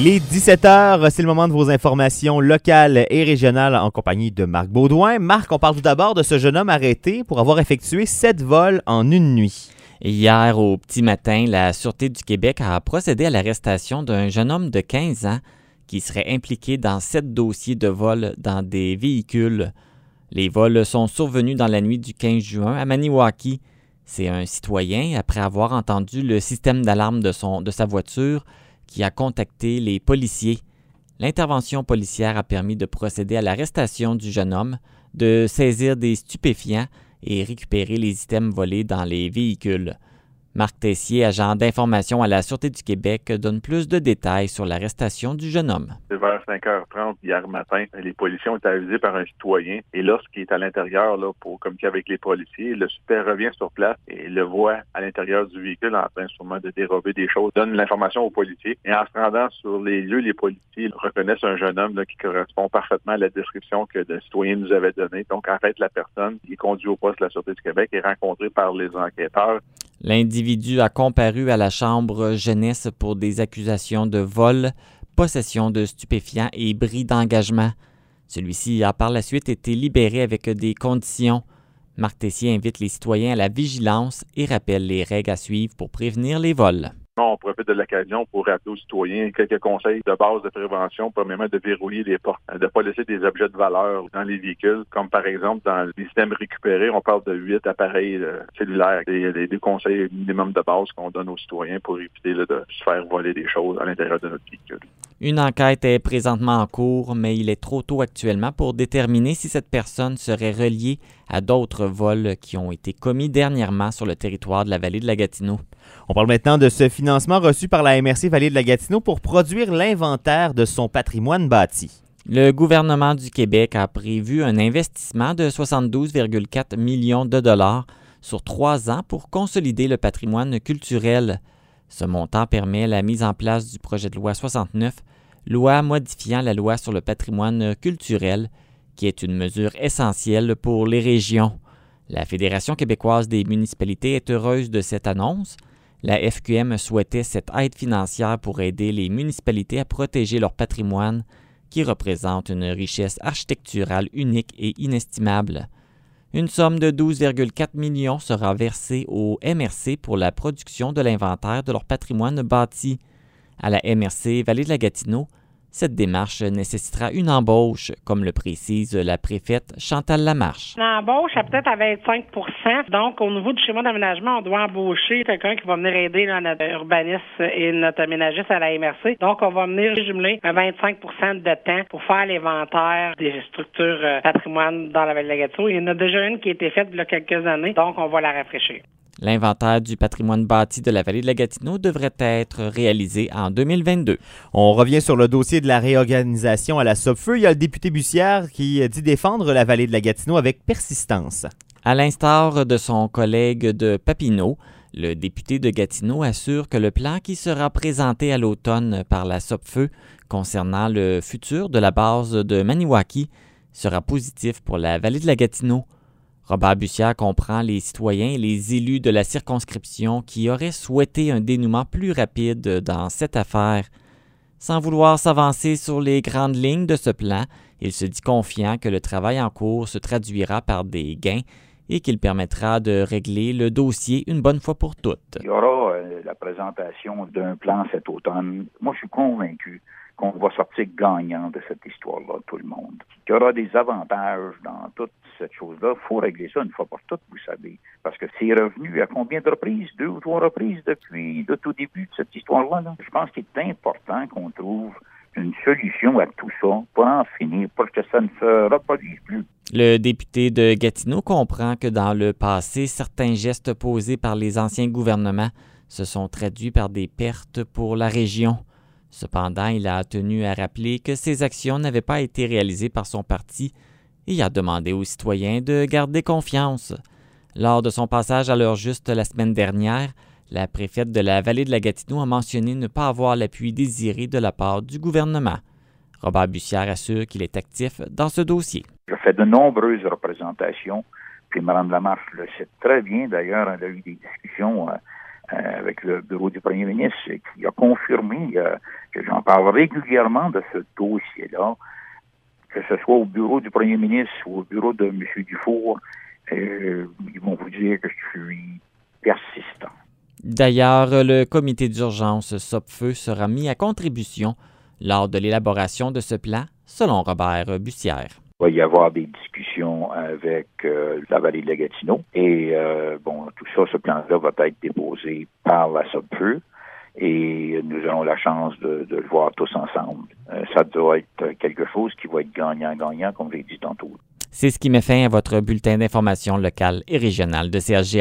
Il est 17h, c'est le moment de vos informations locales et régionales en compagnie de Marc Baudouin. Marc, on parle tout d'abord de ce jeune homme arrêté pour avoir effectué 7 vols en une nuit. Hier, au petit matin, la Sûreté du Québec a procédé à l'arrestation d'un jeune homme de 15 ans qui serait impliqué dans 7 dossiers de vol dans des véhicules. Les vols sont survenus dans la nuit du 15 juin à Maniwaki. C'est un citoyen, après avoir entendu le système d'alarme de sa voiture, qui a contacté les policiers. L'intervention policière a permis de procéder à l'arrestation du jeune homme, de saisir des stupéfiants et récupérer les items volés dans les véhicules. Marc Tessier, agent d'information à la Sûreté du Québec, donne plus de détails sur l'arrestation du jeune homme. C'est vers 5h30 hier matin, les policiers ont été avisés par un citoyen et lorsqu'il est à l'intérieur là, pour communiquer avec les policiers, le super revient sur place et le voit à l'intérieur du véhicule en train sûrement de dérober des choses, donne l'information aux policiers et en se rendant sur les lieux, les policiers reconnaissent un jeune homme là, qui correspond parfaitement à la description que le citoyen nous avait donnée. Donc arrête la personne, il est conduit au poste de la Sûreté du Québec et rencontré par les enquêteurs. L'individu a comparu à la chambre jeunesse pour des accusations de vol, possession de stupéfiants et bris d'engagement. Celui-ci a par la suite été libéré avec des conditions. Marc Tessier invite les citoyens à la vigilance et rappelle les règles à suivre pour prévenir les vols. On profite de l'occasion pour rappeler aux citoyens quelques conseils de base de prévention, premièrement de verrouiller les portes, de ne pas laisser des objets de valeur dans les véhicules, comme par exemple dans les systèmes récupérés, on parle de 8 appareils cellulaires. Il y a des conseils minimum de base qu'on donne aux citoyens pour éviter de se faire voler des choses à l'intérieur de notre véhicule. Une enquête est présentement en cours, mais il est trop tôt actuellement pour déterminer si cette personne serait reliée à d'autres vols qui ont été commis dernièrement sur le territoire de la vallée de la Gatineau. On parle maintenant de ce financement reçu par la MRC Vallée de la Gatineau pour produire l'inventaire de son patrimoine bâti. Le gouvernement du Québec a prévu un investissement de 72,4 millions de dollars sur 3 ans pour consolider le patrimoine culturel. Ce montant permet la mise en place du projet de loi 69, loi modifiant la loi sur le patrimoine culturel, qui est une mesure essentielle pour les régions. La Fédération québécoise des municipalités est heureuse de cette annonce. La FQM souhaitait cette aide financière pour aider les municipalités à protéger leur patrimoine, qui représente une richesse architecturale unique et inestimable. Une somme de 12,4 millions sera versée au MRC pour la production de l'inventaire de leur patrimoine bâti. À la MRC Vallée de la Gatineau, cette démarche nécessitera une embauche, comme le précise la préfète Chantal Lamarche. L'embauche, c'est peut-être à 25 %. Donc, au niveau du schéma d'aménagement, on doit embaucher quelqu'un qui va venir aider là, notre urbaniste et notre aménagiste à la MRC. Donc, on va venir jumeler un 25 % de temps pour faire l'inventaire des structures patrimoine dans la Vallée de la Gatineau. Il y en a déjà une qui a été faite il y a quelques années, donc on va la rafraîchir. L'inventaire du patrimoine bâti de la vallée de la Gatineau devrait être réalisé en 2022. On revient sur le dossier de la réorganisation à la Sopfeu. Il y a le député Bussière qui dit défendre la vallée de la Gatineau avec persistance. À l'instar de son collègue de Papineau, le député de Gatineau assure que le plan qui sera présenté à l'automne par la Sopfeu concernant le futur de la base de Maniwaki sera positif pour la vallée de la Gatineau. Robert Bussière comprend les citoyens et les élus de la circonscription qui auraient souhaité un dénouement plus rapide dans cette affaire. Sans vouloir s'avancer sur les grandes lignes de ce plan, il se dit confiant que le travail en cours se traduira par des gains et qu'il permettra de régler le dossier une bonne fois pour toutes. Il y aura la présentation d'un plan cet automne. Moi, je suis convaincu qu'on va sortir gagnant de cette histoire-là, tout le monde. Il y aura des avantages dans toute cette chose-là. Il faut régler ça une fois pour toutes, vous savez. Parce que c'est revenu à combien de reprises? 2 ou 3 reprises depuis le tout début de cette histoire-là. Là. Je pense qu'il est important qu'on trouve une solution à tout ça pour en finir, pour que ça ne se reproduise plus. Le député de Gatineau comprend que dans le passé, certains gestes posés par les anciens gouvernements se sont traduits par des pertes pour la région. Cependant, il a tenu à rappeler que ces actions n'avaient pas été réalisées par son parti et a demandé aux citoyens de garder confiance. Lors de son passage à l'heure juste la semaine dernière, la préfète de la vallée de la Gatineau a mentionné ne pas avoir l'appui désiré de la part du gouvernement. Robert Bussière assure qu'il est actif dans ce dossier. Je fais de nombreuses représentations, puis Mme Lamarche le sait très bien. D'ailleurs, elle a eu des discussions avec le bureau du premier ministre qui a confirmé que j'en parle régulièrement de ce dossier-là, que ce soit au bureau du premier ministre ou au bureau de M. Dufour, ils vont vous dire que je suis persistant. D'ailleurs, le comité d'urgence Sopfeu sera mis à contribution lors de l'élaboration de ce plan, selon Robert Bussière. Il va y avoir des discussions avec la vallée de la Gatineau et tout ça, ce plan-là va être déposé par la Sopfeu et nous aurons la chance de le voir tous ensemble. Ça doit être quelque chose qui va être gagnant-gagnant, comme je l'ai dit tantôt. C'est ce qui met fin à votre bulletin d'information locale et régionale de CHGA.